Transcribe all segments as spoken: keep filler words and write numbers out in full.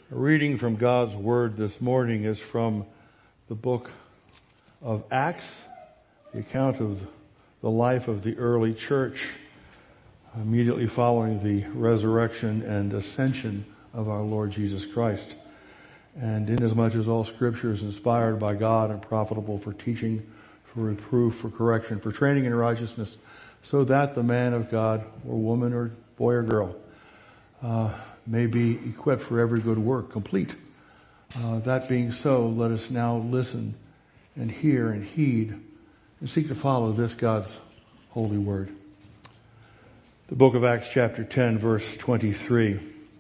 A reading from God's Word this morning is from the book of Acts, the account of the life of the early church immediately following the resurrection and ascension of our Lord Jesus Christ. And inasmuch as all Scripture is inspired by God and profitable for teaching, for reproof, for correction, for training in righteousness, so that the man of God, or woman, or boy or girl, uh, may be equipped for every good work, complete. Uh, that being so, let us now listen and hear and heed and seek to follow this God's holy word. The book of Acts chapter ten, verse twenty-three.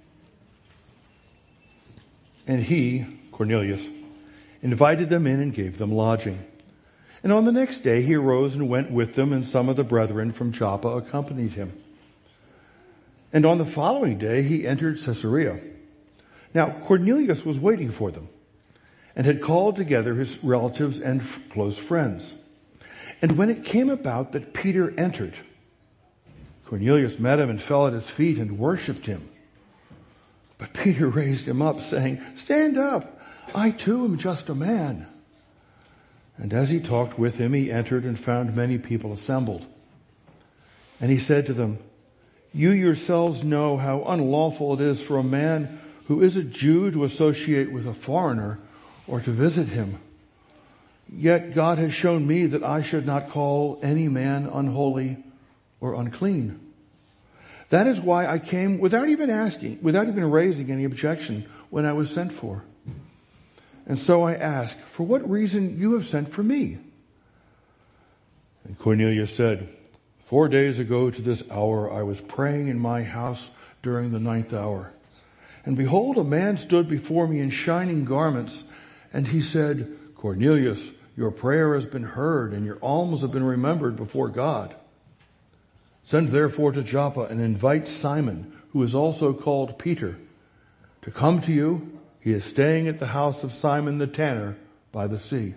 And he, Cornelius, invited them in and gave them lodging. And on the next day he arose and went with them, and some of the brethren from Joppa accompanied him. And on the following day he entered Caesarea. Now Cornelius was waiting for them, and had called together his relatives and f- close friends. And when it came about that Peter entered, Cornelius met him and fell at his feet and worshipped him. But Peter raised him up, saying, "Stand up, I too am just a man." And as he talked with him, he entered and found many people assembled. And he said to them, "You yourselves know how unlawful it is for a man who is a Jew to associate with a foreigner or to visit him. Yet God has shown me that I should not call any man unholy or unclean. That is why I came without even asking, without even raising any objection when I was sent for. And so I ask, for what reason you have sent for me?" And Cornelius said, "Four days ago to this hour I was praying in my house during the ninth hour. And behold, a man stood before me in shining garments, and he said, 'Cornelius, your prayer has been heard, and your alms have been remembered before God. Send therefore to Joppa and invite Simon, who is also called Peter, to come to you. He is staying at the house of Simon the tanner by the sea.'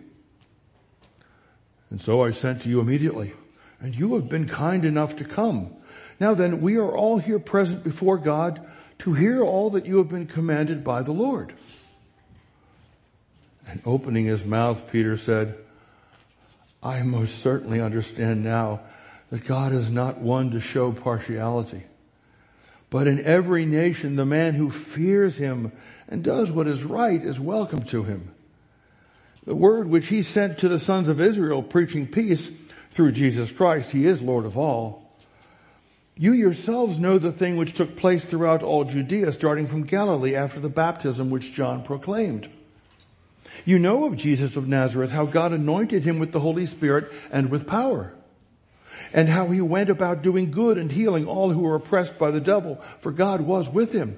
And so I sent to you immediately, and you have been kind enough to come. Now then, we are all here present before God to hear all that you have been commanded by the Lord." And opening his mouth, Peter said, "I most certainly understand now that God is not one to show partiality, but in every nation the man who fears him and does what is right is welcome to him. The word which he sent to the sons of Israel, preaching peace through Jesus Christ, he is Lord of all. You yourselves know the thing which took place throughout all Judea, starting from Galilee after the baptism which John proclaimed. You know of Jesus of Nazareth, how God anointed him with the Holy Spirit and with power, and how he went about doing good and healing all who were oppressed by the devil, for God was with him.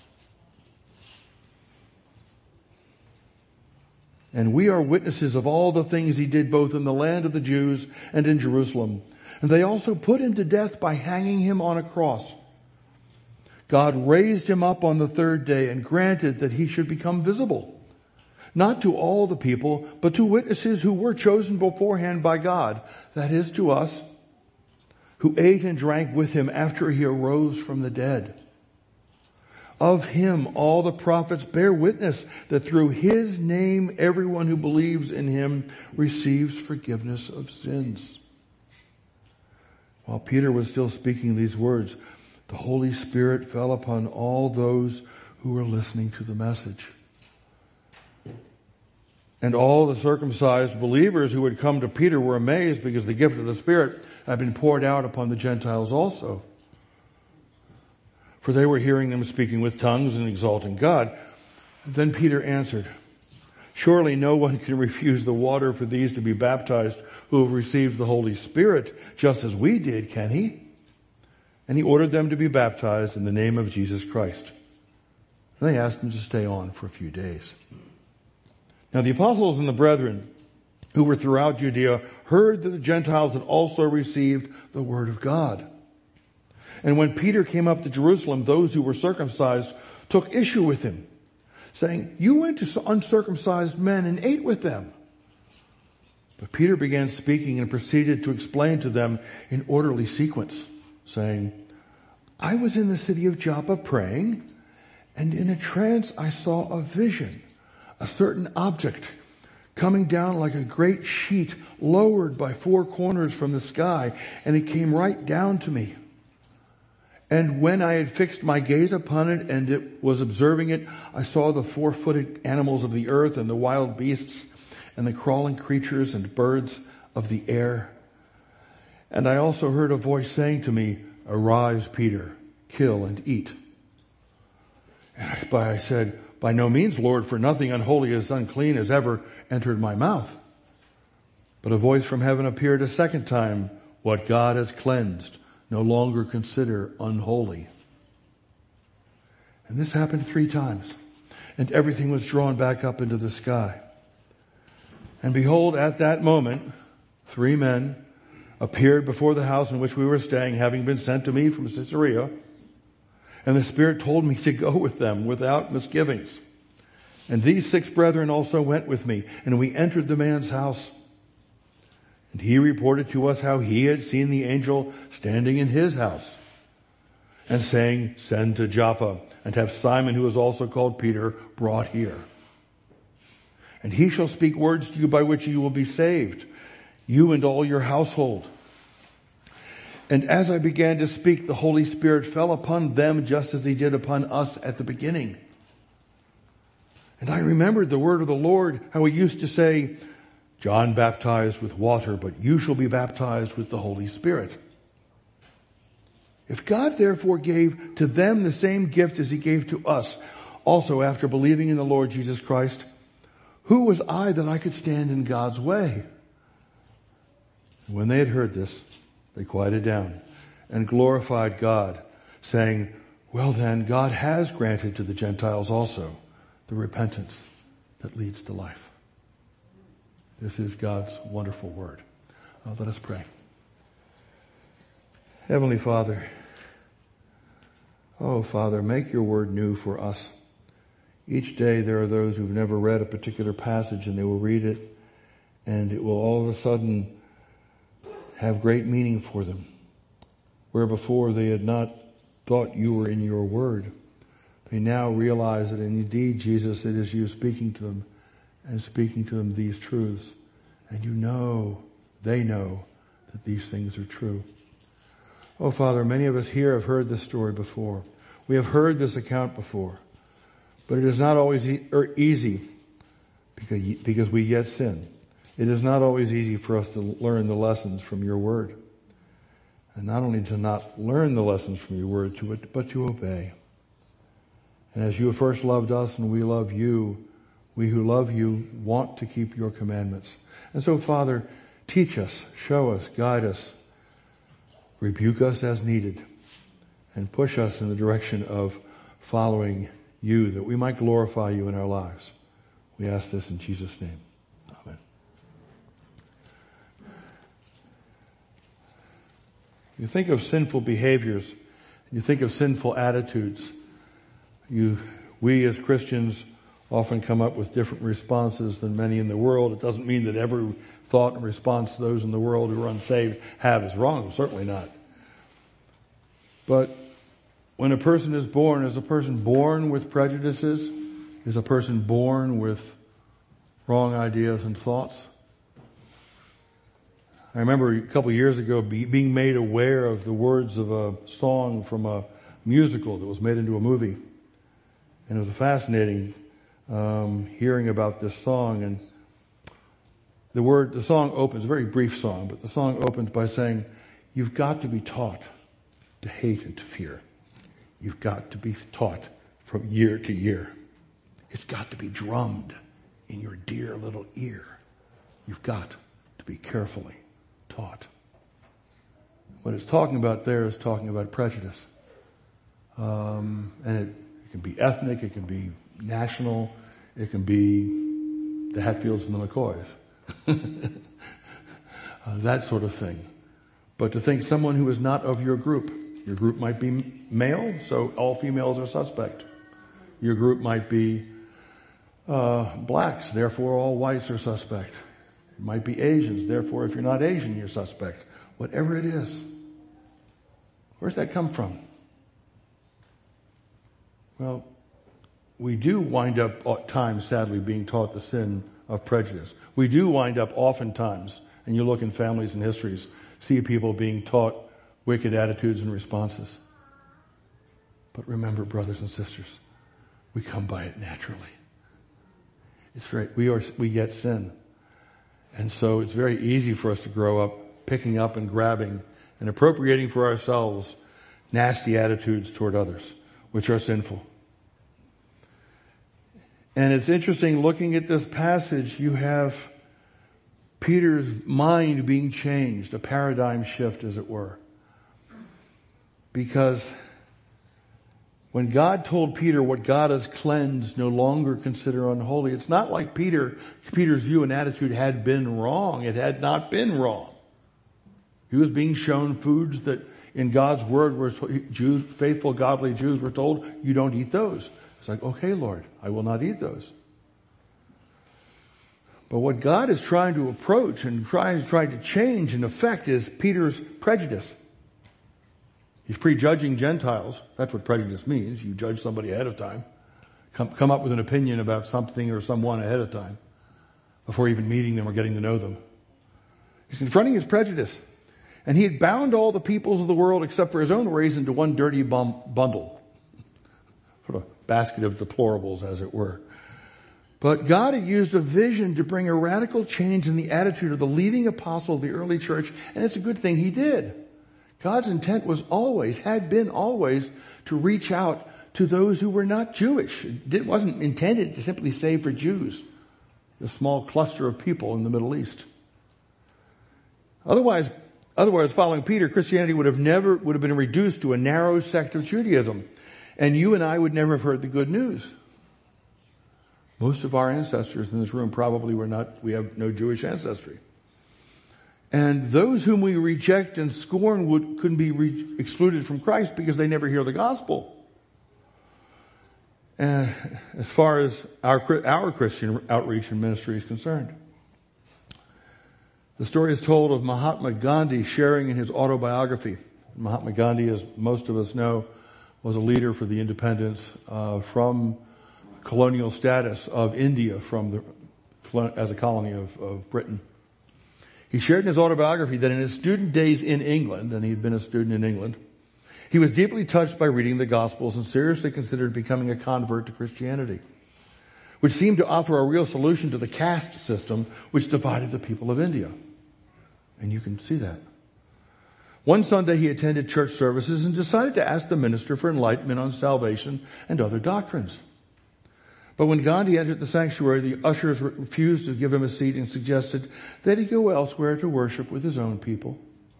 And we are witnesses of all the things he did both in the land of the Jews and in Jerusalem. And they also put him to death by hanging him on a cross. God raised him up on the third day and granted that he should become visible, not to all the people, but to witnesses who were chosen beforehand by God, that is, to us, who ate and drank with him after he arose from the dead. Of him all the prophets bear witness that through his name everyone who believes in him receives forgiveness of sins." While Peter was still speaking these words, the Holy Spirit fell upon all those who were listening to the message. And all the circumcised believers who had come to Peter were amazed, because the gift of the Spirit had been poured out upon the Gentiles also. For they were hearing them speaking with tongues and exalting God. Then Peter answered, "Surely no one can refuse the water for these to be baptized who have received the Holy Spirit, just as we did, can he?" And he ordered them to be baptized in the name of Jesus Christ. And they asked him to stay on for a few days. Now the apostles and the brethren who were throughout Judea heard that the Gentiles had also received the word of God. And when Peter came up to Jerusalem, those who were circumcised took issue with him, saying, "You went to uncircumcised men and ate with them." But Peter began speaking and proceeded to explain to them in orderly sequence, saying, "I was in the city of Joppa praying, And in a trance I saw a vision, a certain object coming down like a great sheet, lowered by four corners from the sky, and it came right down to me. And when I had fixed my gaze upon it and it was observing it, I saw the four-footed animals of the earth and the wild beasts and the crawling creatures and birds of the air. And I also heard a voice saying to me, "Arise, Peter, kill and eat." And I, I said, "By no means, Lord, for nothing unholy as unclean has ever entered my mouth." But a voice from heaven appeared a second time, "What God has cleansed, no longer consider unholy." And this happened three times, and everything was drawn back up into the sky. And behold, at that moment, three men appeared before the house in which we were staying, having been sent to me from Caesarea. And the Spirit told me to go with them without misgivings. And these six brethren also went with me, and we entered the man's house. And he reported to us how he had seen the angel standing in his house and saying, "Send to Joppa and have Simon, who is also called Peter, brought here. And he shall speak words to you by which you will be saved, you and all your household." And as I began to speak, the Holy Spirit fell upon them just as he did upon us at the beginning. And I remembered the word of the Lord, how he used to say, "John baptized with water, but you shall be baptized with the Holy Spirit." If God therefore gave to them the same gift as he gave to us, also after believing in the Lord Jesus Christ, who was I that I could stand in God's way? And when they had heard this, they quieted down and glorified God, saying, "Well then, God has granted to the Gentiles also the repentance that leads to life." This is God's wonderful word. Uh, let us pray. Heavenly Father, oh Father, make your word new for us. Each day there are those who've never read a particular passage, and they will read it, and it will all of a sudden have great meaning for them, where before they had not thought you were in your word. They now realize that indeed, Jesus, it is you speaking to them and speaking to them these truths. And you know, they know that these things are true. Oh Father, many of us here have heard this story before. We have heard this account before. But it is not always e- or easy because, because we yet sin. It is not always easy for us to learn the lessons from your word. And not only to not learn the lessons from your word, to it, but to obey. And as you have first loved us and we love you, we who love you want to keep your commandments. And so, Father, teach us, show us, guide us, rebuke us as needed, and push us in the direction of following you, that we might glorify you in our lives. We ask this in Jesus' name. Amen. You think of sinful behaviors, you think of sinful attitudes. You, we as Christians often come up with different responses than many in the world. It doesn't mean that every thought and response those in the world who are unsaved have is wrong. Certainly not. But when a person is born, is a person born with prejudices? Is a person born with wrong ideas and thoughts? I remember a couple of years ago be, being made aware of the words of a song from a musical that was made into a movie. And it was fascinating um, hearing about this song. And the word, the song opens, a very brief song, but the song opens by saying, "You've got to be taught to hate and to fear. You've got to be taught from year to year. It's got to be drummed in your dear little ear. You've got to be carefully taught." What it's talking about there is talking about prejudice. Um, and it, it can be ethnic, it can be national, it can be the Hatfields and the McCoys. uh, that sort of thing. But to think someone who is not of your group, your group might be male, so all females are suspect. Your group might be uh, blacks, therefore all whites are suspect. It might be Asians, therefore if you're not Asian, you're suspect. Whatever it is. Where's that come from? Well, we do wind up at times, sadly, being taught the sin of prejudice. We do wind up oftentimes, and you look in families and histories, see people being taught wicked attitudes and responses. But remember, brothers and sisters, we come by it naturally. It's very, we are, we get sin. And so it's very easy for us to grow up picking up and grabbing and appropriating for ourselves nasty attitudes toward others, which are sinful. And it's interesting, looking at this passage, you have Peter's mind being changed, a paradigm shift, as it were. Because when God told Peter, what God has cleansed, no longer consider unholy, it's not like Peter, Peter's view and attitude had been wrong. It had not been wrong. He was being shown foods that in God's word were Jews, faithful, godly Jews were told, you don't eat those. It's like, okay, Lord, I will not eat those. But what God is trying to approach and trying, trying to change in effect is Peter's prejudice. He's prejudging Gentiles. That's what prejudice means. You judge somebody ahead of time. Come, come up with an opinion about something or someone ahead of time before even meeting them or getting to know them. He's confronting his prejudice. And he had bound all the peoples of the world except for his own race into one dirty bum, bundle. Sort of basket of deplorables, as it were. But God had used a vision to bring a radical change in the attitude of the leading apostle of the early church, and it's a good thing he did. God's intent was always, had been always, to reach out to those who were not Jewish. It wasn't intended to simply save for Jews, a small cluster of people in the Middle East. Otherwise, otherwise, following Peter, Christianity would have never, would have been reduced to a narrow sect of Judaism, and you and I would never have heard the good news. Most of our ancestors in this room probably were not, we have no Jewish ancestry. And those whom we reject and scorn would, couldn't be re- excluded from Christ because they never hear the gospel. And as far as our, our Christian outreach and ministry is concerned. The story is told of Mahatma Gandhi sharing in his autobiography. Mahatma Gandhi, as most of us know, was a leader for the independence uh, from colonial status of India from the, as a colony of, of Britain. He shared in his autobiography that in his student days in England, and he'd been a student in England, he was deeply touched by reading the Gospels and seriously considered becoming a convert to Christianity, which seemed to offer a real solution to the caste system which divided the people of India. And you can see that. One Sunday he attended church services and decided to ask the minister for enlightenment on salvation and other doctrines. But when Gandhi entered the sanctuary, the ushers refused to give him a seat and suggested that he go elsewhere to worship with his own people.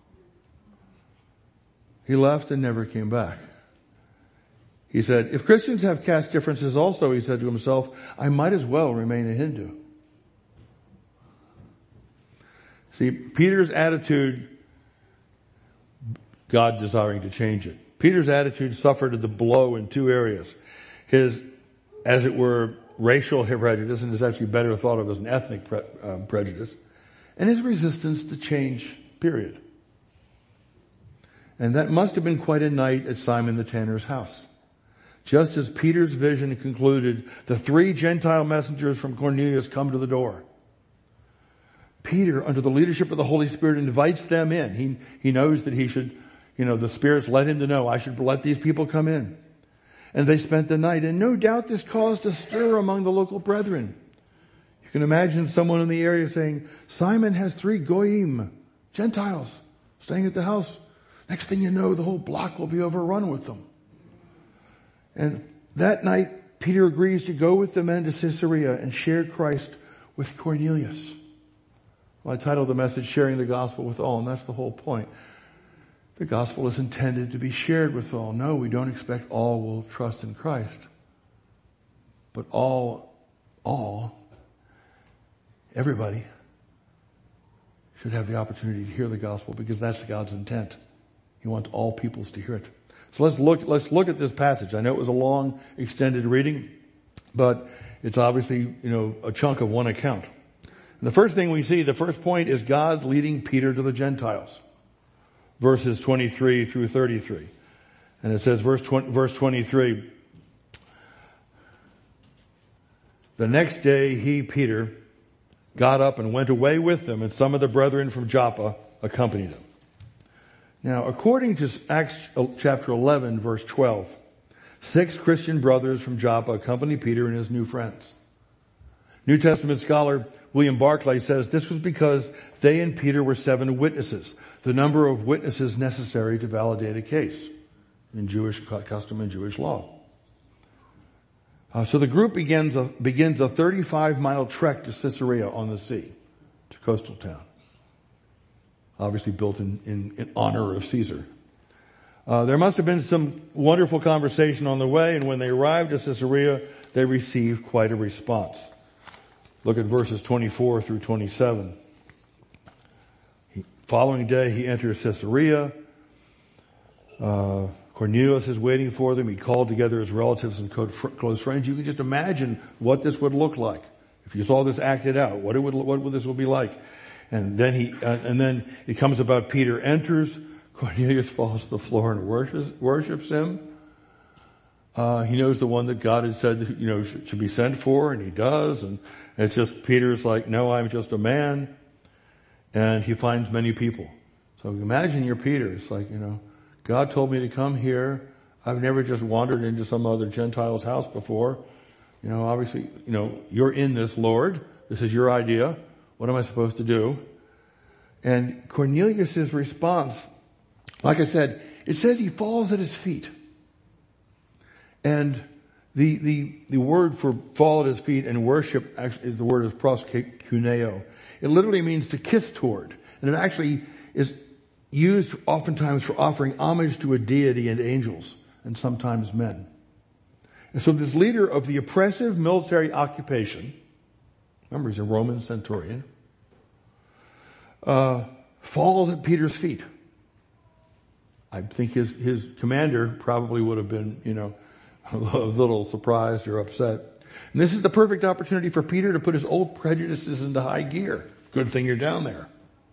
He left and never came back. He said, if Christians have caste differences also, he said to himself, I might as well remain a Hindu. See, Peter's attitude, God desiring to change it. Peter's attitude suffered the blow in two areas. His, as it were, racial prejudice, and is actually better thought of as an ethnic pre- um, prejudice, and his resistance to change, period. And that must have been quite a night at Simon the tanner's house. Just as Peter's vision concluded, the three Gentile messengers from Cornelius come to the door. Peter, under the leadership of the Holy Spirit, invites them in. He, he knows that he should, you know, the Spirit's led him to know, I should let these people come in. And they spent the night, and no doubt this caused a stir among the local brethren. You can imagine someone in the area saying, Simon has three goyim, Gentiles, staying at the house. Next thing you know, the whole block will be overrun with them. And that night, Peter agrees to go with the men to Caesarea and share Christ with Cornelius. Well, I titled the message, Sharing the Gospel with All, and that's the whole point. The gospel is intended to be shared with all. No, we don't expect all will trust in Christ. But all, all, everybody should have the opportunity to hear the gospel because that's God's intent. He wants all peoples to hear it. So let's look, let's look at this passage. I know it was a long, extended reading, but it's obviously, you know, a chunk of one account. And the first thing we see, the first point is God leading Peter to the Gentiles. Verses twenty-three through thirty-three. And it says, verse twenty, verse twenty-three, The next day he, Peter, got up and went away with them, and some of the brethren from Joppa accompanied him. Now, according to Acts chapter eleven, verse twelve, six Christian brothers from Joppa accompanied Peter and his new friends. New Testament scholar William Barclay says this was because they and Peter were seven witnesses, the number of witnesses necessary to validate a case in Jewish custom and Jewish law. Uh, so the group begins a, begins a thirty-five mile trek to Caesarea on the sea, to coastal town. Obviously built in, in, in honor of Caesar. Uh, there must have been some wonderful conversation on the way, and when they arrived at Caesarea, they received quite a response. Look at verses twenty-four through twenty-seven. He, following day, he enters Caesarea. Uh, Cornelius is waiting for them. He called together his relatives and close friends. You can just imagine what this would look like if you saw this acted out. What it would, what would this would be like? And then he, uh, and then it comes about Peter enters. Cornelius falls to the floor and worships, worships him. Uh, he knows the one that God had said, you know, should, should be sent for, and he does. And it's just, Peter's like, no, I'm just a man. And he finds many people. So imagine you're Peter. It's like, you know, God told me to come here. I've never just wandered into some other Gentile's house before. You know, obviously, you know, you're in this, Lord. This is your idea. What am I supposed to do? And Cornelius' response, like I said, it says he falls at his feet. And the, the, the word for fall at his feet and worship, actually, the word is proskuneo. It literally means to kiss toward. And it actually is used oftentimes for offering homage to a deity and angels, and sometimes men. And so this leader of the oppressive military occupation, remember he's a Roman centurion, uh, falls at Peter's feet. I think his, his commander probably would have been, you know, a little surprised or upset. And this is the perfect opportunity for Peter to put his old prejudices into high gear. Good thing you're down there.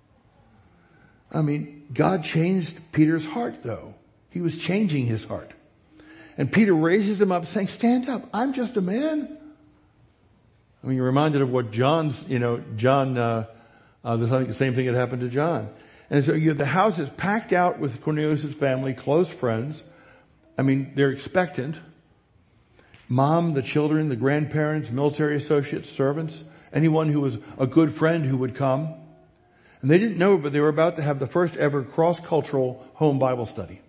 I mean, God changed Peter's heart though. He was changing his heart. And Peter raises him up saying, stand up. I'm just a man. I mean, you're reminded of what John's, you know, John, uh, uh, the same thing had happened to John. And so you have the house is packed out with Cornelius' family, close friends. I mean, they're expectant. Mom, the children, the grandparents, military associates, servants, anyone who was a good friend who would come. And they didn't know, but they were about to have the first ever cross-cultural home Bible study.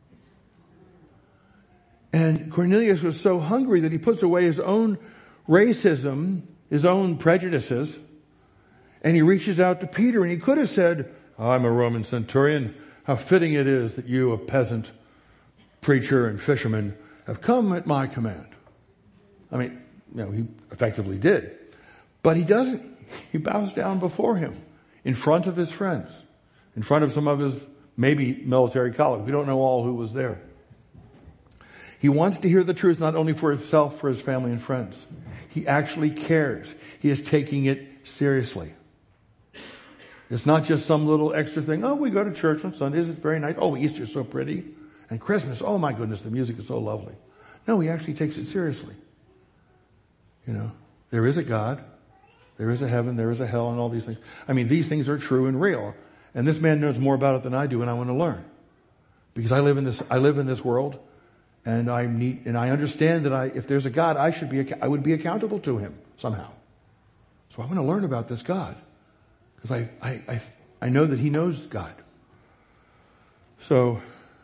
And Cornelius was so hungry that he puts away his own racism, his own prejudices, and he reaches out to Peter, and he could have said, oh, I'm a Roman centurion. How fitting it is that you, a peasant, preacher, and fisherman, have come at my command. I mean, you know, he effectively did. But he doesn't. He bows down before him in front of his friends, in front of some of his maybe military colleagues. We don't know all who was there. He wants to hear the truth not only for himself, for his family and friends. He actually cares. He is taking it seriously. It's not just some little extra thing. Oh, we go to church on Sundays. It's very nice. Oh, Easter's so pretty. And Christmas. Oh my goodness, the music is so lovely. No, he actually takes it seriously. You know, there is a God. There is a heaven. There is a hell and all these things. I mean, these things are true and real. And this man knows more about it than I do, and I want to learn. Because I live in this, I live in this world, and I need, and I understand that I, if there's a God, I should be, I would be accountable to him somehow. So I want to learn about this God. Because I, I, I, I know that he knows God. So,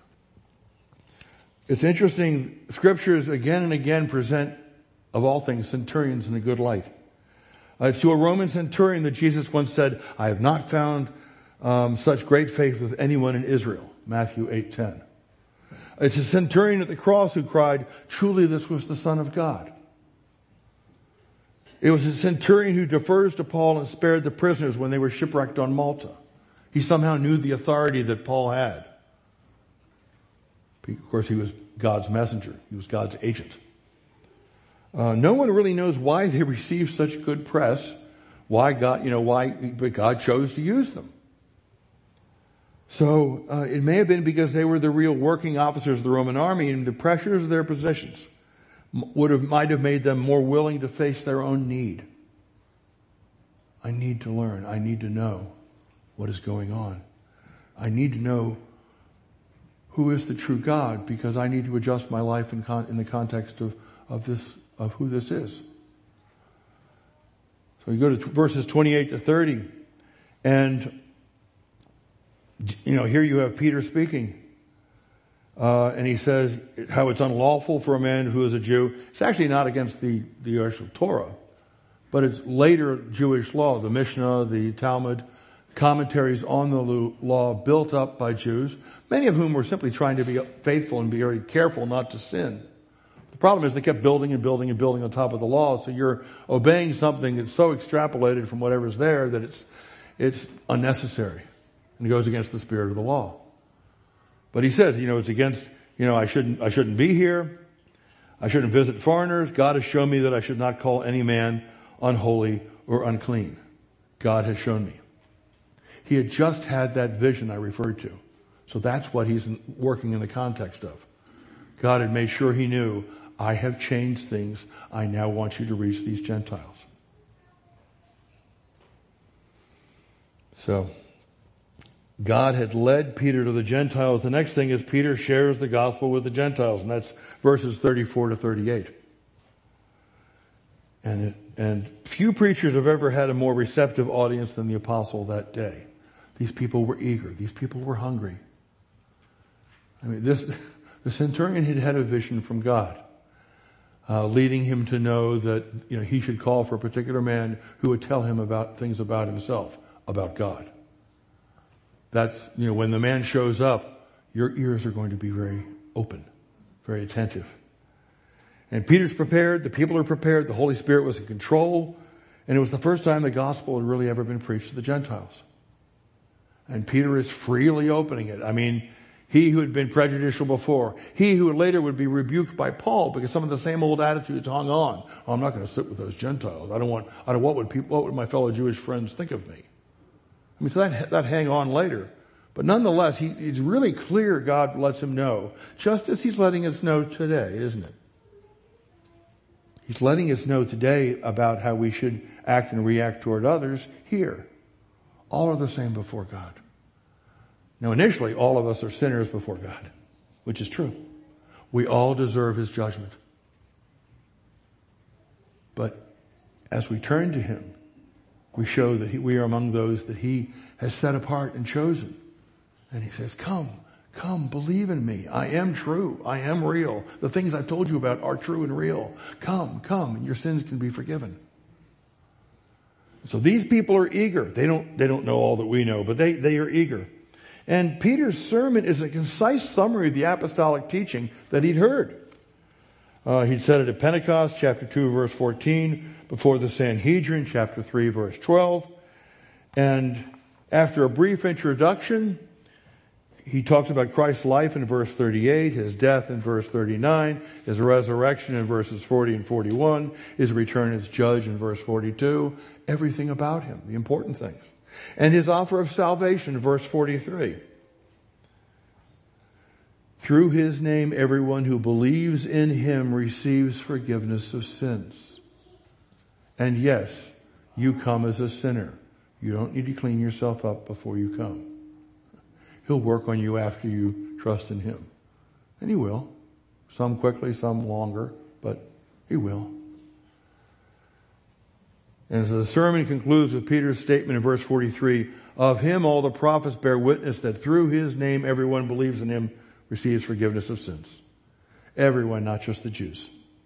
it's interesting, scriptures again and again present, of all things, centurions in a good light. Uh, it's to a Roman centurion that Jesus once said, I have not found um, such great faith with anyone in Israel. Matthew eight ten. It's a centurion at the cross who cried, truly this was the Son of God. It was a centurion who defers to Paul and spared the prisoners when they were shipwrecked on Malta. He somehow knew the authority that Paul had. Of course, he was God's messenger. He was God's agent. Uh, no one really knows why they received such good press, why God, you know, why, but God chose to use them. So, uh, it may have been because they were the real working officers of the Roman army and the pressures of their positions. would have, might have made them more willing to face their own need. I need to learn. I need to know what is going on. I need to know who is the true God, because I need to adjust my life in, con- in the context of, of this, of who this is. So you go to t- verses twenty-eight to thirty, and, you know, here you have Peter speaking. Uh, and he says how it's unlawful for a man who is a Jew. It's actually not against the, the actual Torah, but it's later Jewish law, the Mishnah, the Talmud, commentaries on the law built up by Jews, many of whom were simply trying to be faithful and be very careful not to sin. The problem is they kept building and building and building on top of the law, so you're obeying something that's so extrapolated from whatever's there that it's, it's unnecessary and it goes against the spirit of the law. But he says, you know, it's against, you know, I shouldn't, I shouldn't be here. I shouldn't visit foreigners. God has shown me that I should not call any man unholy or unclean. God has shown me. He had just had that vision I referred to. So that's what he's working in the context of. God had made sure he knew, I have changed things. I now want you to reach these Gentiles. So, God had led Peter to the Gentiles. The next thing is Peter shares the gospel with the Gentiles, and that's verses thirty-four to thirty-eight. And it, and few preachers have ever had a more receptive audience than the apostle that day. These people were eager. These people were hungry. I mean, this, the centurion had had a vision from God, uh, leading him to know that, you know, he should call for a particular man who would tell him about things about himself, about God. That's, you know, when the man shows up, your ears are going to be very open, very attentive. And Peter's prepared, the people are prepared, the Holy Spirit was in control, and it was the first time the gospel had really ever been preached to the Gentiles. And Peter is freely opening it. I mean, he who had been prejudicial before, he who later would be rebuked by Paul because some of the same old attitudes hung on. Oh, I'm not going to sit with those Gentiles. I don't want, I don't, what would people, what would my fellow Jewish friends think of me? I mean, so that, that hang on later. But nonetheless, he, it's really clear God lets him know, just as he's letting us know today, isn't it? He's letting us know today about how we should act and react toward others here. All are the same before God. Now initially, all of us are sinners before God, which is true. We all deserve his judgment. But as we turn to him, we show that he, we are among those that he has set apart and chosen. And he says, come, come, believe in me. I am true. I am real. The things I've told you about are true and real. Come, come, and your sins can be forgiven. So these people are eager. They don't, they don't know all that we know, but they, they are eager. And Peter's sermon is a concise summary of the apostolic teaching that he'd heard. Uh, he'd said it at Pentecost, chapter two, verse fourteen, before the Sanhedrin, chapter three, verse twelve. And after a brief introduction, he talks about Christ's life in verse thirty-eight, his death in verse thirty-nine, his resurrection in verses forty and forty-one, his return as judge in verse forty-two, everything about him, the important things. And his offer of salvation in verse forty-three. Through his name, everyone who believes in him receives forgiveness of sins. And yes, you come as a sinner. You don't need to clean yourself up before you come. He'll work on you after you trust in him. And he will. Some quickly, some longer, but he will. And so the sermon concludes with Peter's statement in verse forty-three, of him all the prophets bear witness that through his name everyone believes in him receives forgiveness of sins. Everyone, not just the Jews.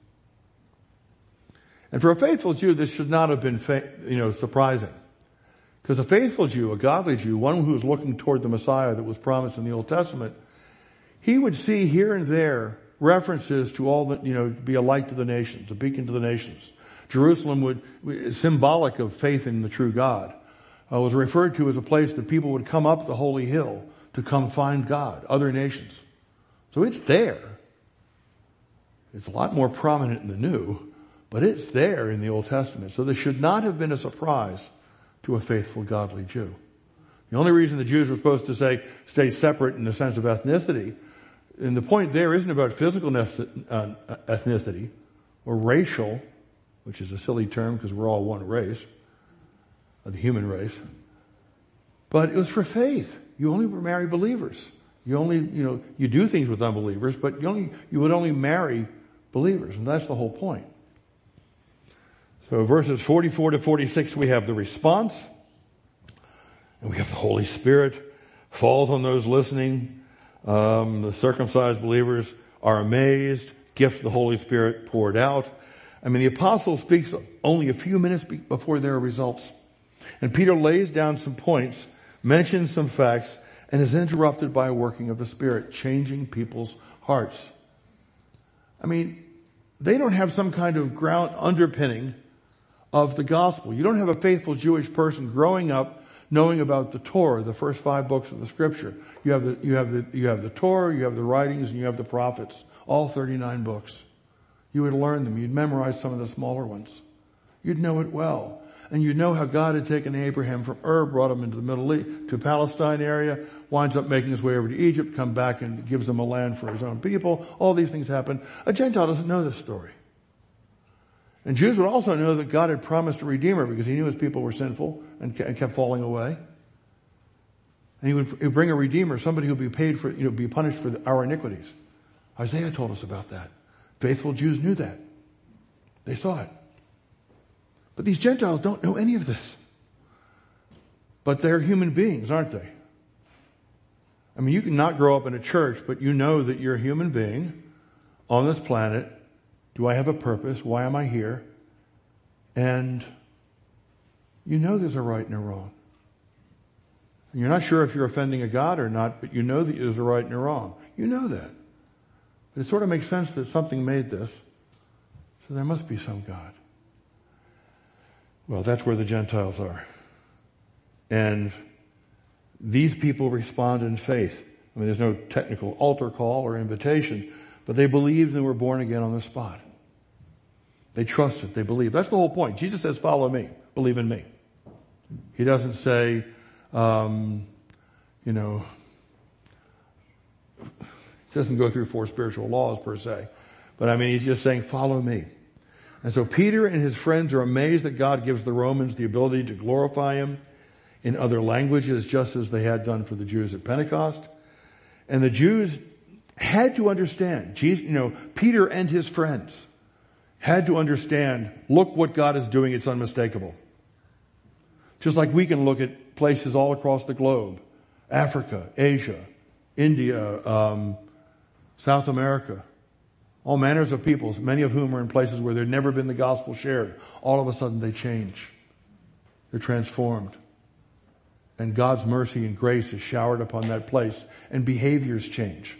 And for a faithful Jew, this should not have been, you know, surprising. Because a faithful Jew, a godly Jew, one who was looking toward the Messiah that was promised in the Old Testament, he would see here and there references to all that, you know, be a light to the nations, a beacon to the nations. Jerusalem would, symbolic of faith in the true God, uh, was referred to as a place that people would come up the holy hill to come find God, other nations. So it's there. It's a lot more prominent in the New, but it's there in the Old Testament. So this should not have been a surprise to a faithful, godly Jew. The only reason the Jews were supposed to say, stay separate in the sense of ethnicity, and the point there isn't about physical ethnicity, or racial, which is a silly term because we're all one race, the human race. But it was for faith. You only marry believers. You only, you know, you do things with unbelievers, but you only, you would only marry believers, and that's the whole point. So verses forty-four to forty-six, we have the response, and we have the Holy Spirit falls on those listening. Um, the circumcised believers are amazed. Gift of the Holy Spirit poured out. I mean, the apostle speaks only a few minutes be- before there are results. And Peter lays down some points, mentions some facts, and is interrupted by a working of the Spirit, changing people's hearts. I mean, they don't have some kind of ground underpinning of the gospel. You don't have a faithful Jewish person growing up knowing about the Torah, the first five books of the Scripture. You have the, you have the, you have the Torah, you have the writings, and you have the prophets. All thirty-nine books. You would learn them. You'd memorize some of the smaller ones. You'd know it well. And you'd know how God had taken Abraham from Ur, brought him into the Middle East, to Palestine area, winds up making his way over to Egypt, come back and gives them a land for his own people. All these things happen. A Gentile doesn't know this story. And Jews would also know that God had promised a Redeemer because he knew his people were sinful and kept falling away. And he would, he would bring a Redeemer, somebody who would be paid for, you know, be punished for our iniquities. Isaiah told us about that. Faithful Jews knew that. They saw it. But these Gentiles don't know any of this. But they're human beings, aren't they? I mean, you can not grow up in a church, but you know that you're a human being on this planet. Do I have a purpose? Why am I here? And you know there's a right and a wrong. And you're not sure if you're offending a God or not, but you know that there's a right and a wrong. You know that. But it sort of makes sense that something made this, so there must be some God. Well, that's where the Gentiles are. And these people respond in faith. I mean, there's no technical altar call or invitation, but they believed and were born again on the spot. They trusted, they believed. That's the whole point. Jesus says, follow me, believe in me. He doesn't say, um, you know, he doesn't go through four spiritual laws per se. But I mean, he's just saying, follow me. And so Peter and his friends are amazed that God gives the Romans the ability to glorify him in other languages, just as they had done for the Jews at Pentecost. And the Jews had to understand, Jesus, you know, Peter and his friends had to understand, look what God is doing, it's unmistakable. Just like we can look at places all across the globe, Africa, Asia, India, um, South America, all manners of peoples, many of whom are in places where there'd never been the gospel shared. All of a sudden they change. They're transformed. And God's mercy and grace is showered upon that place, and behaviors change.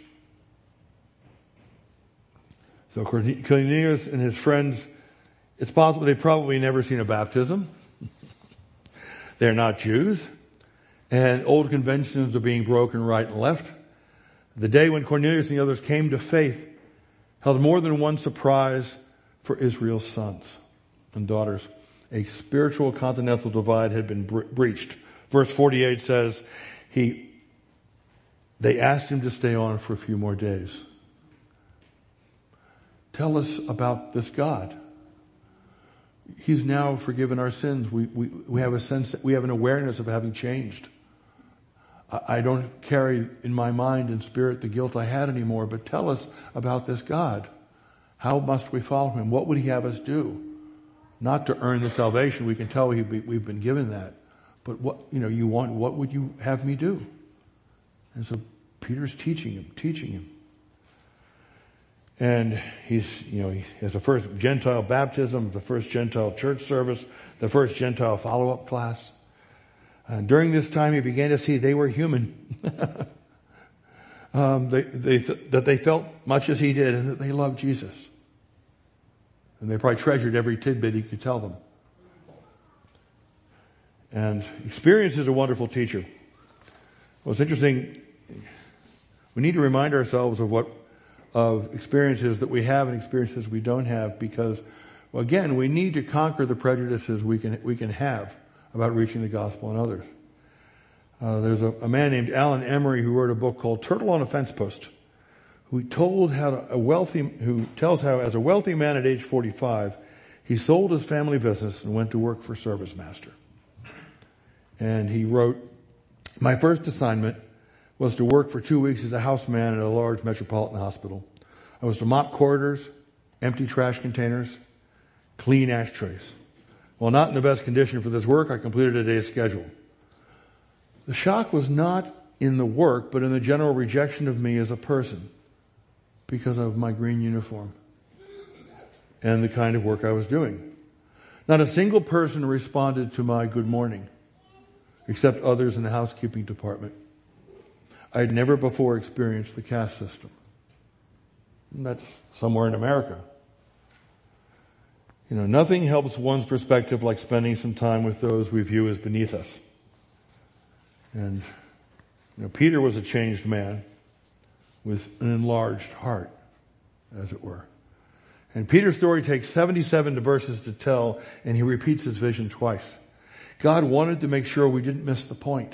So Cornelius and his friends, it's possible they've probably never seen a baptism. They're not Jews. And old conventions are being broken right and left. The day when Cornelius and the others came to faith held more than one surprise for Israel's sons and daughters. A spiritual continental divide had been bre- breached. Verse forty-eight says, he, they asked him to stay on for a few more days. Tell us about this God. He's now forgiven our sins. We, we, we have a sense, we have an awareness of having changed. I don't carry in my mind and spirit the guilt I had anymore, but tell us about this God. How must we follow him? What would he have us do? Not to earn the salvation. We can tell we've been given that. But what, you know, you want, what would you have me do? And so Peter's teaching him, teaching him. And he's, you know, he has the first Gentile baptism, the first Gentile church service, the first Gentile follow-up class. And during this time, he began to see they were human. um, they, they, that they felt much as he did, and that they loved Jesus. And they probably treasured every tidbit he could tell them. And experience is a wonderful teacher. Well, it's interesting. We need to remind ourselves of what, of experiences that we have and experiences we don't have, because, well, again, we need to conquer the prejudices we can, we can have about reaching the gospel in others. Uh, there's a, a man named Alan Emery who wrote a book called Turtle on a Fence Post, who told how to, a wealthy, who tells how as a wealthy man at age forty-five, he sold his family business and went to work for ServiceMaster. And he wrote, "My first assignment was to work for two weeks as a houseman at a large metropolitan hospital. I was to mop corridors, empty trash containers, clean ashtrays. While not in the best condition for this work, I completed a day's schedule. The shock was not in the work, but in the general rejection of me as a person because of my green uniform and the kind of work I was doing. Not a single person responded to my good morning, except others in the housekeeping department. I had never before experienced the caste system." And that's somewhere in America. You know, nothing helps one's perspective like spending some time with those we view as beneath us. And, you know, Peter was a changed man with an enlarged heart, as it were. And Peter's story takes seventy-seven verses to tell, and he repeats his vision twice. God wanted to make sure we didn't miss the point.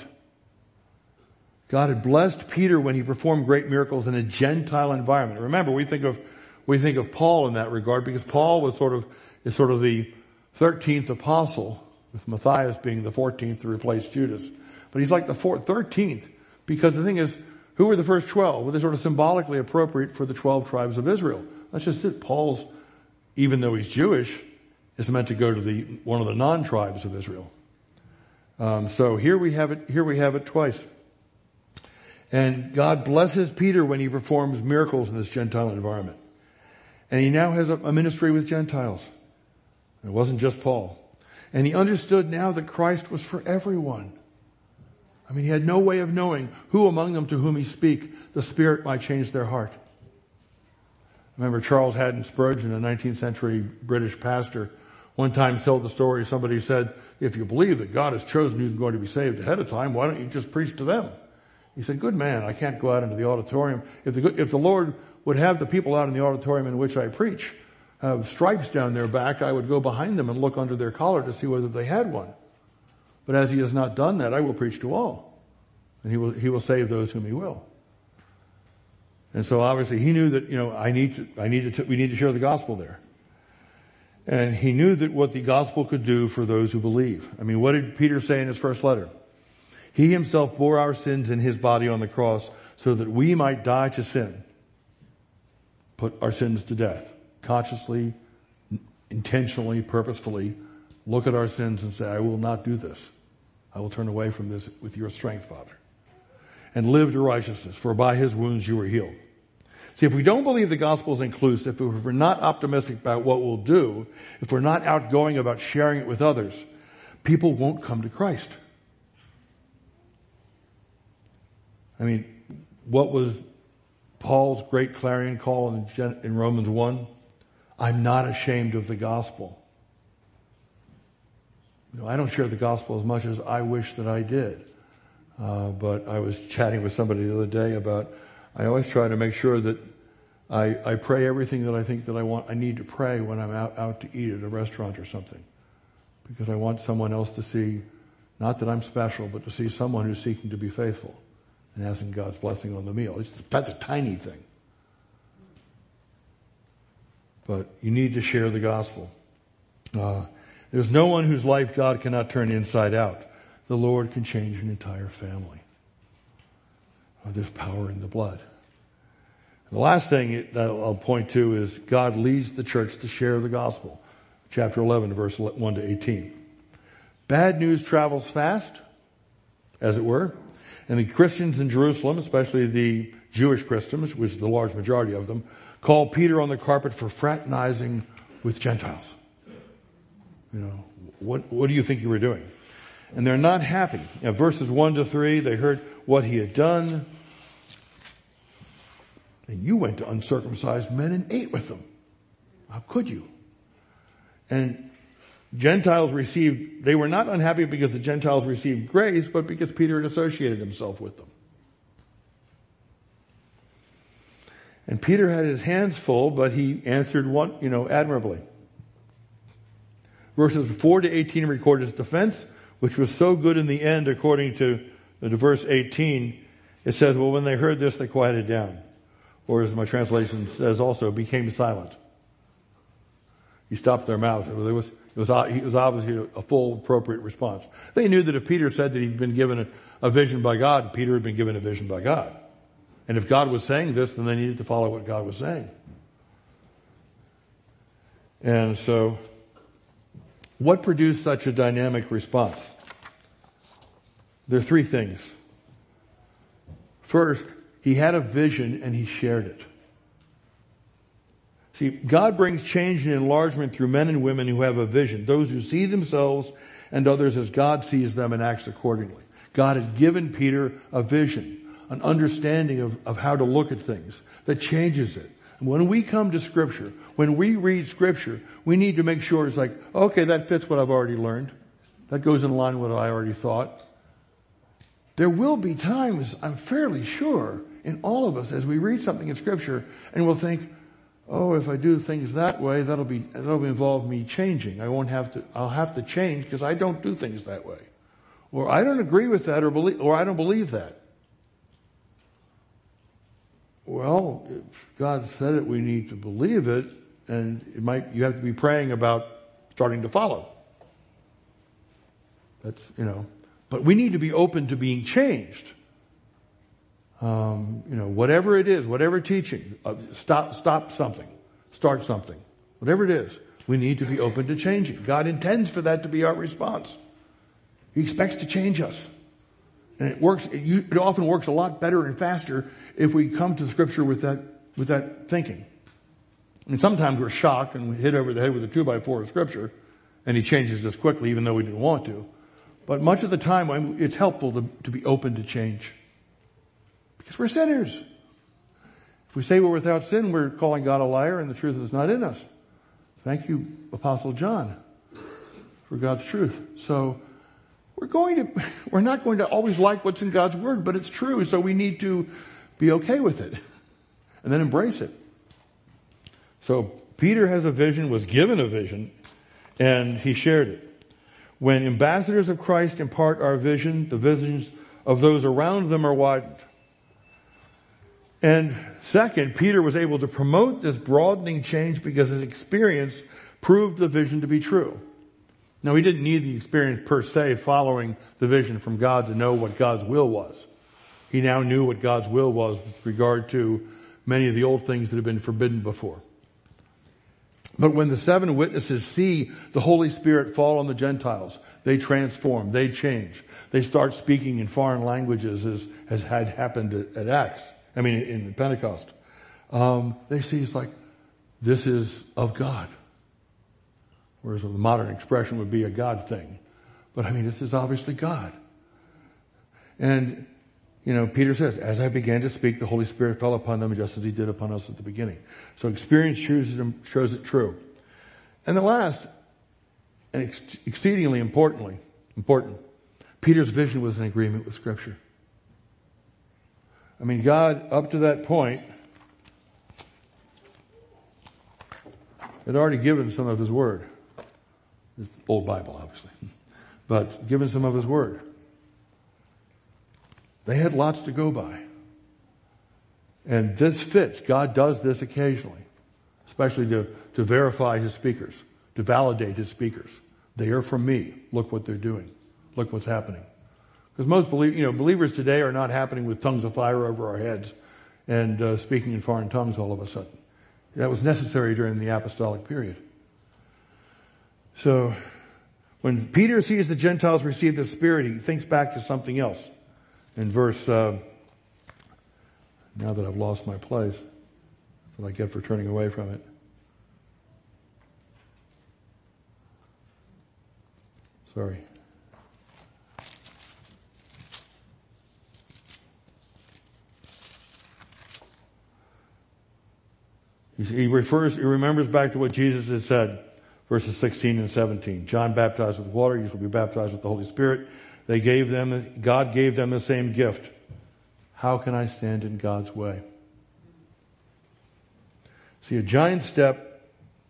God had blessed Peter when he performed great miracles in a Gentile environment. Remember, we think of we think of Paul in that regard because Paul was sort of is sort of the thirteenth apostle, with Matthias being the fourteenth to replace Judas. But he's like the fourth, thirteenth, because the thing is, who were the first twelve? Well, they're sort of symbolically appropriate for the twelve tribes of Israel. That's just it. Paul's, even though he's Jewish, is meant to go to the one of the non-tribes of Israel. Um, so here we have it. Here we have it twice. And God blesses Peter when he performs miracles in this Gentile environment. And he now has a, a ministry with Gentiles. It wasn't just Paul. And he understood now that Christ was for everyone. I mean, he had no way of knowing who among them to whom he speak, the Spirit might change their heart. Remember Charles Haddon Spurgeon, a nineteenth century British pastor, one time told the story, somebody said, "If you believe that God has chosen who's going to be saved ahead of time, why don't you just preach to them?" He said, "Good man, I can't go out into the auditorium. If the, if the Lord would have the people out in the auditorium in which I preach have stripes down their back, I would go behind them and look under their collar to see whether they had one. But as he has not done that, I will preach to all. And he will, he will save those whom he will." And so obviously he knew that, you know, I need to, I need to, we need to share the gospel there. And he knew that what the gospel could do for those who believe. I mean, what did Peter say in his first letter? He himself bore our sins in his body on the cross so that we might die to sin. Put our sins to death. Consciously, intentionally, purposefully look at our sins and say, "I will not do this. I will turn away from this with your strength, Father." And live to righteousness, for by his wounds you were healed. See, if we don't believe the gospel is inclusive, if we're not optimistic about what we'll do, if we're not outgoing about sharing it with others, people won't come to Christ. I mean, what was Paul's great clarion call in, in Romans one? I'm not ashamed of the gospel. You know, I don't share the gospel as much as I wish that I did. Uh, but I was chatting with somebody the other day about, I always try to make sure that I, I pray everything that I think that I want, I need to pray when I'm out, out to eat at a restaurant or something. Because I want someone else to see, not that I'm special, but to see someone who's seeking to be faithful and asking God's blessing on the meal. It's, that's a tiny thing. But you need to share the gospel. Uh, there's no one whose life God cannot turn inside out. The Lord can change an entire family. Uh, there's power in the blood. And the last thing that I'll point to is God leads the church to share the gospel. Chapter eleven, verse one to eighteen. Bad news travels fast, as it were, and the Christians in Jerusalem, especially the Jewish Christians, which is the large majority of them, call Peter on the carpet for fraternizing with Gentiles. You know, what, what do you think you were doing? And they're not happy. Now, verses one to three, they heard what he had done. And you went to uncircumcised men and ate with them. How could you? And Gentiles received, they were not unhappy because the Gentiles received grace, but because Peter had associated himself with them. And Peter had his hands full, but he answered one, you know, admirably. Verses four to eighteen record his defense, which was so good in the end, according to, to verse eighteen. It says, well, when they heard this, they quieted down. or as my translation says also, became silent. He stopped their mouths. It was, it was, it was obviously a full appropriate response. They knew that if Peter said that he'd been given a, a vision by God, Peter had been given a vision by God. And if God was saying this, then they needed to follow what God was saying. And so, what produced such a dynamic response? There are three things. First, he had a vision and he shared it. See, God brings change and enlargement through men and women who have a vision. Those who see themselves and others as God sees them and acts accordingly. God had given Peter a vision, an understanding of, of how to look at things that changes it. And when we come to Scripture, when we read Scripture, we need to make sure it's like, okay, that fits what I've already learned. That goes in line with what I already thought. There will be times, I'm fairly sure, in all of us as we read something in Scripture and we'll think, oh, if I do things that way, that'll be, that'll involve me changing. I won't have to, I'll have to change because I don't do things that way. Or I don't agree with that or believe, or I don't believe that. Well, if God said it, we need to believe it, and it might, you have to be praying about starting to follow. That's, you know, but we need to be open to being changed. Um, you know, whatever it is, whatever teaching, uh, stop, stop something, start something, whatever it is, we need to be open to changing. God intends for that to be our response. He expects to change us. And it works, it, it often works a lot better and faster if we come to Scripture with that, with that thinking. I mean, sometimes we're shocked and we hit over the head with a two by four of Scripture and He changes us quickly even though we didn't want to. But much of the time it's helpful to, to be open to change. Because we're sinners. If we say we're without sin, we're calling God a liar and the truth is not in us. Thank you, Apostle John, for God's truth. So we're going to, we're not going to always like what's in God's Word, but it's true. So we need to be okay with it and then embrace it. So Peter has a vision, was given a vision, and he shared it. When ambassadors of Christ impart our vision, the visions of those around them are widened. And second, Peter was able to promote this broadening change because his experience proved the vision to be true. Now, he didn't need the experience per se following the vision from God to know what God's will was. He now knew what God's will was with regard to many of the old things that had been forbidden before. But when the seven witnesses see the Holy Spirit fall on the Gentiles, they transform, they change. They start speaking in foreign languages as, as had happened at, at Acts. I mean, in Pentecost. Um, they see it's like, this is of God. Whereas the modern expression would be a God thing. But I mean, this is obviously God. And, you know, Peter says, as I began to speak, the Holy Spirit fell upon them just as He did upon us at the beginning. So experience shows it, shows it true. And the last, and ex- exceedingly importantly, important, Peter's vision was in agreement with Scripture. I mean, God, up to that point, had already given some of His Word. The old Bible, obviously. But given some of His Word. They had lots to go by. And this fits. God does this occasionally. Especially to, to verify His speakers. To validate His speakers. They are from me. Look what they're doing. Look what's happening. Because most believe, you know, believers today are not happening with tongues of fire over our heads and uh, speaking in foreign tongues all of a sudden. That was necessary during the apostolic period. So, when Peter sees the Gentiles receive the Spirit, he thinks back to something else. In verse, uh, now that I've lost my place, that's what I get for turning away from it. Sorry. He refers, he remembers back to what Jesus had said, verses sixteen and seventeen. John baptized with water, you shall be baptized with the Holy Spirit. They gave them, God gave them the same gift. How can I stand in God's way? See, a giant step,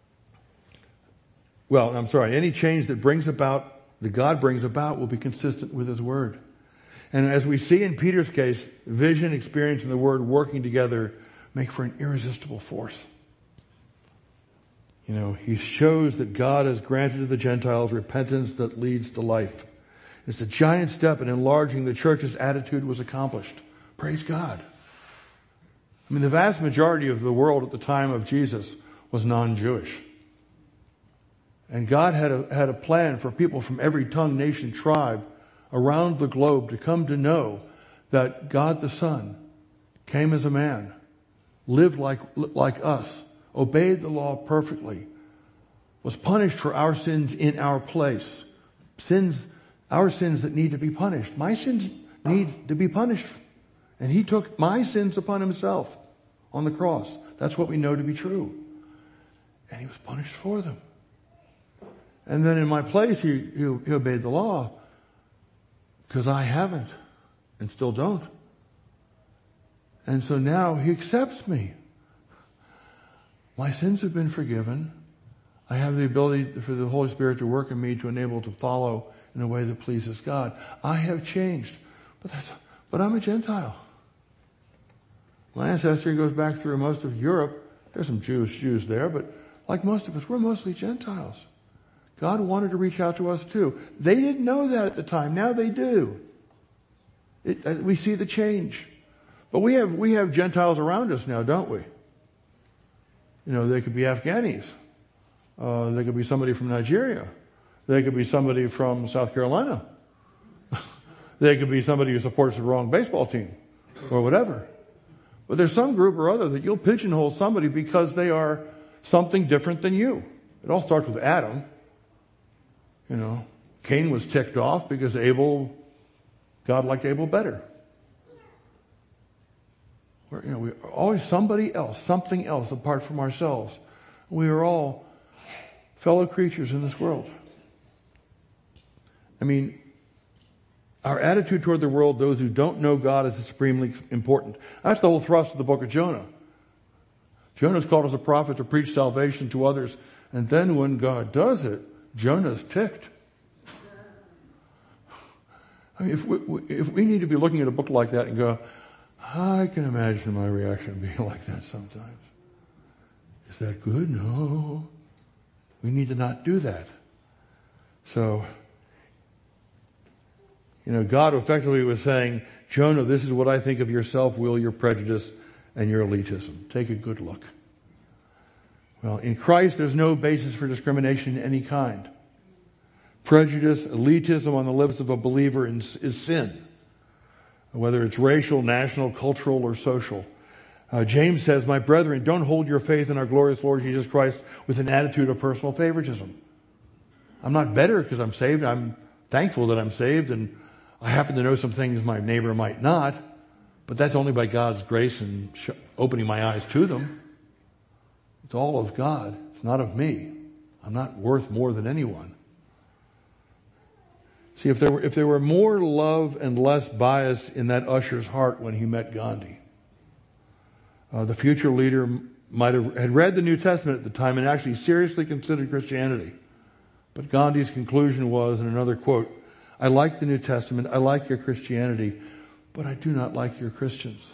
well, I'm sorry, any change that brings about, that God brings about will be consistent with His Word. And as we see in Peter's case, vision, experience, and the Word working together make for an irresistible force. You know, he shows that God has granted to the Gentiles repentance that leads to life. It's a giant step in enlarging the church's attitude was accomplished. Praise God. I mean, the vast majority of the world at the time of Jesus was non-Jewish. And God had a, had a plan for people from every tongue, nation, tribe around the globe to come to know that God the Son came as a man, lived like, like us, obeyed the law perfectly, was punished for our sins in our place. Sins, our sins that need to be punished. My sins need to be punished. And he took my sins upon himself on the cross. That's what we know to be true. And he was punished for them. And then in my place, he, he, he obeyed the law because I haven't and still don't. And so now he accepts me. My sins have been forgiven. I have the ability for the Holy Spirit to work in me to enable to follow in a way that pleases God. I have changed, but that's, but I'm a Gentile. My ancestry goes back through most of Europe. There's some Jewish Jews there, but like most of us, we're mostly Gentiles. God wanted to reach out to us too. They didn't know that at the time. Now they do. It, uh, we see the change. But we have, we have Gentiles around us now, don't we? You know, they could be Afghanis. Uh, they could be somebody from Nigeria. They could be somebody from South Carolina. They could be somebody who supports the wrong baseball team or whatever. But there's some group or other that you'll pigeonhole somebody because they are something different than you. It all starts with Adam. You know, Cain was ticked off because Abel, God liked Abel better. We're, you know, we're always somebody else, something else apart from ourselves. We are all fellow creatures in this world. I mean, our attitude toward the world, those who don't know God, is supremely important. That's the whole thrust of the book of Jonah. Jonah's called as a prophet to preach salvation to others. And then when God does it, Jonah's ticked. I mean, if we, if we need to be looking at a book like that and go, I can imagine my reaction being like that sometimes. Is that good? No. We need to not do that. So, you know, God effectively was saying, Jonah, this is what I think of your self-will, your prejudice, and your elitism. Take a good look. Well, in Christ, there's no basis for discrimination in any kind. Prejudice, elitism on the lips of a believer is, is sin, whether it's racial, national, cultural, or social. Uh, James says, my brethren, don't hold your faith in our glorious Lord Jesus Christ with an attitude of personal favoritism. I'm not better because I'm saved. I'm thankful that I'm saved, and I happen to know some things my neighbor might not, but that's only by God's grace and sh- opening my eyes to them. It's all of God. It's not of me. I'm not worth more than anyone. See, if there were, if there were more love and less bias in that usher's heart when he met Gandhi, uh, the future leader might have had read the New Testament at the time and actually seriously considered Christianity. But Gandhi's conclusion was, in another quote, I like the New Testament, I like your Christianity, but I do not like your Christians.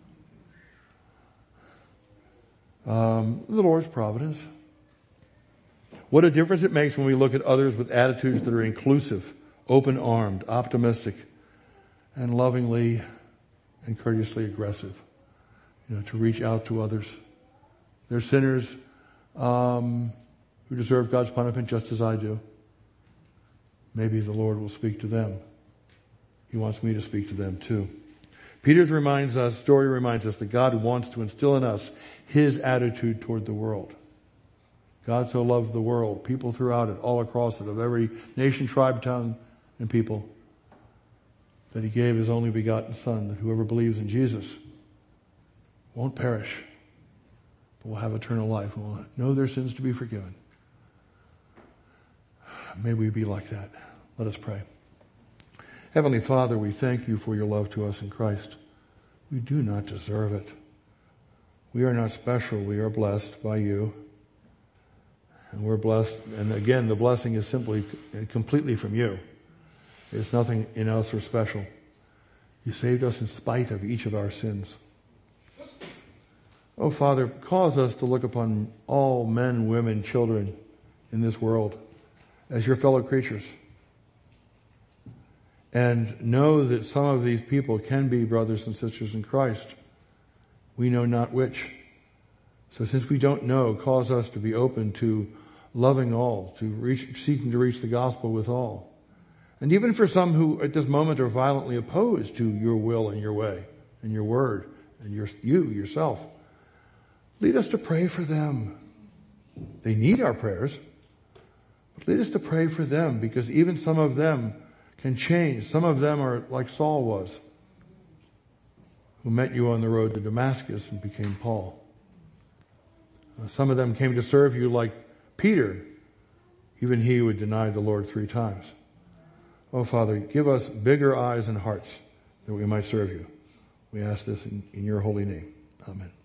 Um, the Lord's providence. What a difference it makes when we look at others with attitudes that are inclusive, open-armed, optimistic, and lovingly and courteously aggressive. You know, to reach out to others. They're sinners um, who deserve God's punishment just as I do. Maybe the Lord will speak to them. He wants me to speak to them too. Peter's reminds us, story reminds us that God wants to instill in us His attitude toward the world. God so loved the world, people throughout it, all across it, of every nation, tribe, tongue, and people, that He gave His only begotten Son, that whoever believes in Jesus won't perish, but will have eternal life and will know their sins to be forgiven. May we be like that. Let us pray. Heavenly Father, we thank You for Your love to us in Christ. We do not deserve it. We are not special. We are blessed by You. And we're blessed. And again, the blessing is simply and completely from You. It's nothing in us or special. You saved us in spite of each of our sins. Oh, Father, cause us to look upon all men, women, children in this world as your fellow creatures. And know that some of these people can be brothers and sisters in Christ. We know not which. So since we don't know, cause us to be open to loving all, to reach, seeking to reach the gospel with all. And even for some who at this moment are violently opposed to your will and your way and your word and your, you yourself, lead us to pray for them. They need our prayers, but lead us to pray for them, because even some of them can change. Some of them are like Saul was, who met you on the road to Damascus and became Paul. Uh, some of them came to serve you like Peter. Even he would deny the Lord three times. Oh, Father, give us bigger eyes and hearts that we might serve you. We ask this in, in your holy name. Amen.